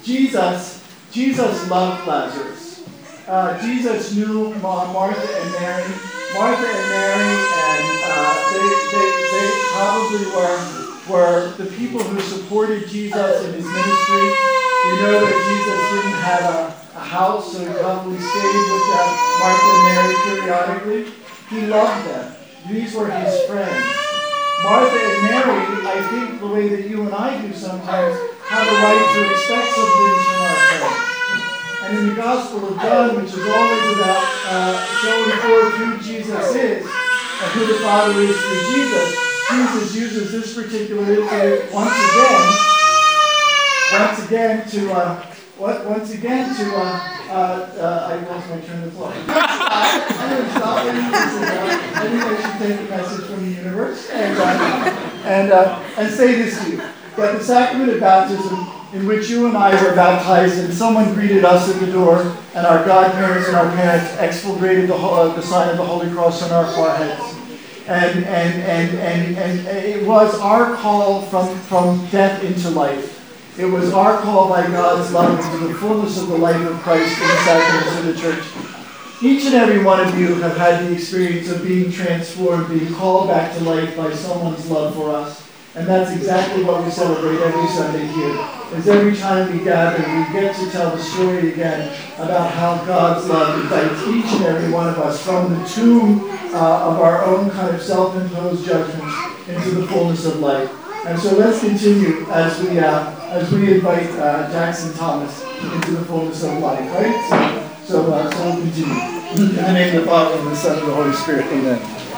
Jesus loved Lazarus. Jesus knew Martha and Mary. Martha and Mary, and they probably were the people who supported Jesus in his ministry. We know that Jesus didn't have a house, so he probably stayed with Martha and Mary periodically. He loved them. These were his friends. Martha and Mary, I think the way that you and I do sometimes, have a right to expect some things from our friends. And in the Gospel of John, which is always about showing forth who Jesus is and who the Father is through Jesus, Jesus uses this particular incident once again to I lost my train of thought. I'm going to stop and I think I should take a message from the universe and say this to you. That the sacrament of baptism, in which you and I were baptized, and someone greeted us at the door, and our godparents and our parents expurgated the sign of the Holy Cross on our foreheads. And it was our call from death into life. It was our call by God's love into the fullness of the life of Christ in the sacraments of the church. Each and every one of you have had the experience of being transformed, being called back to life by someone's love for us. And that's exactly what we celebrate every Sunday here. Is every time we gather, we get to tell the story again about how God's love invites each and every one of us from the tomb of our own kind of self-imposed judgments into the fullness of life. And so let's continue as we invite Jackson Thomas into the fullness of life, right? So we'll continue. In the name of the Father, and the Son, and the Holy Spirit. Amen.